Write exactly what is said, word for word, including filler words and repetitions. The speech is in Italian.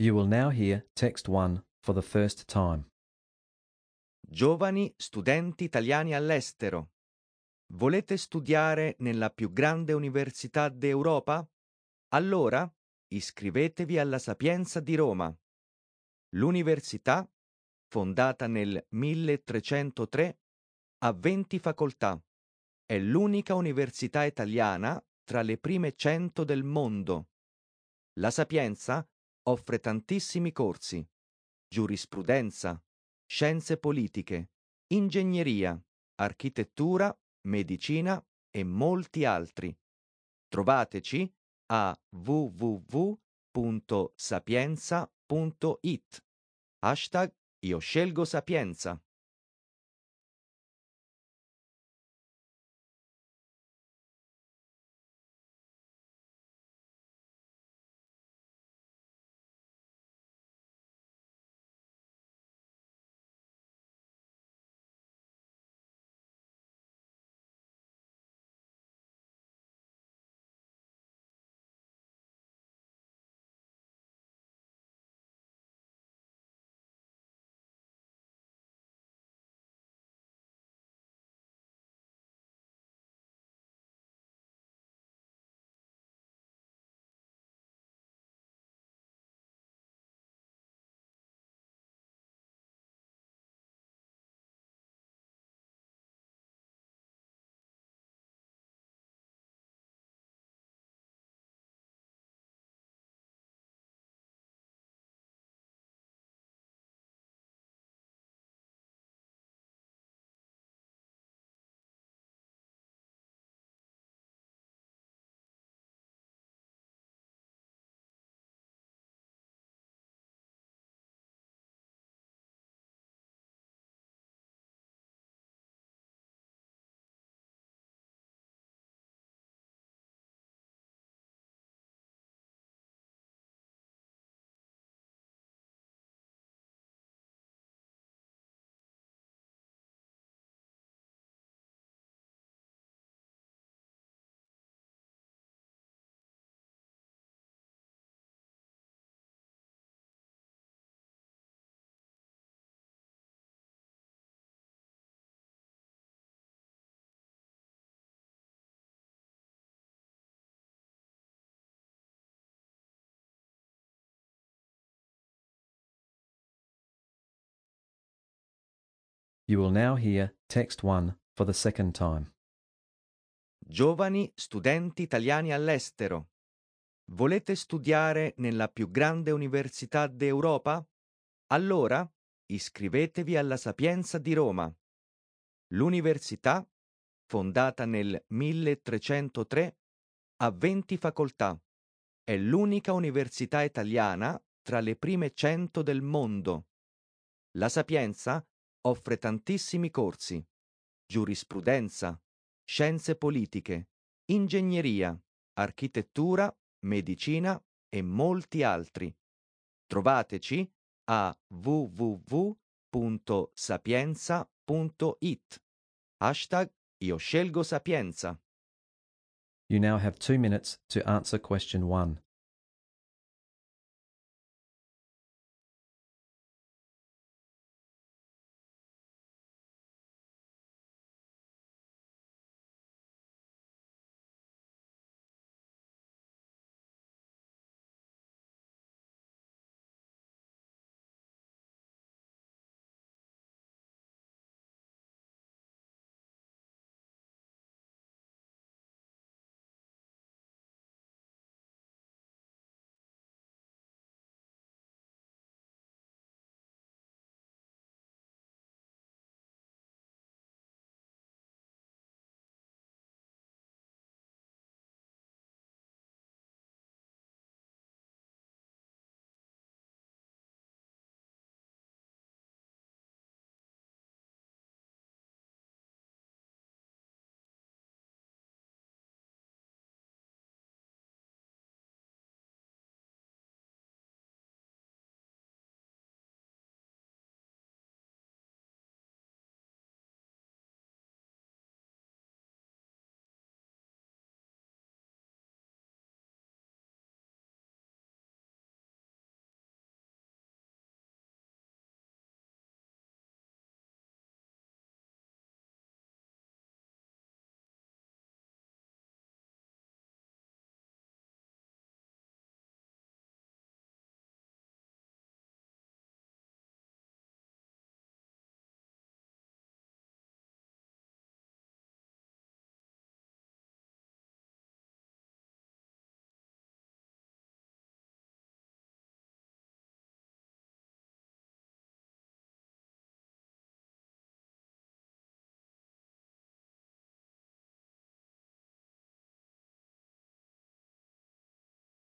You will now hear text one for the first time. Giovani studenti italiani all'estero, volete studiare nella più grande università d'Europa? Allora iscrivetevi alla Sapienza di Roma. L'università, fondata nel milletrecentotre, ha venti facoltà. È l'unica università italiana tra le prime cento del mondo. La Sapienza offre tantissimi corsi: giurisprudenza, scienze politiche, ingegneria, architettura, medicina e molti altri. Trovateci a w w w punto sapienza punto i t. Hashtag Io scelgo Sapienza. You will now hear text one for the second time. Giovani studenti italiani all'estero, volete studiare nella più grande università d'Europa? Allora iscrivetevi alla Sapienza di Roma. L'università, fondata nel milletrecentotre, ha venti facoltà. È l'unica università italiana tra le prime cento del mondo. La Sapienza offre tantissimi corsi: giurisprudenza, scienze politiche, ingegneria, architettura, medicina e molti altri. Trovateci a w w w punto sapienza punto i t. Hashtag Io scelgo Sapienza. You now have two minutes to answer question one.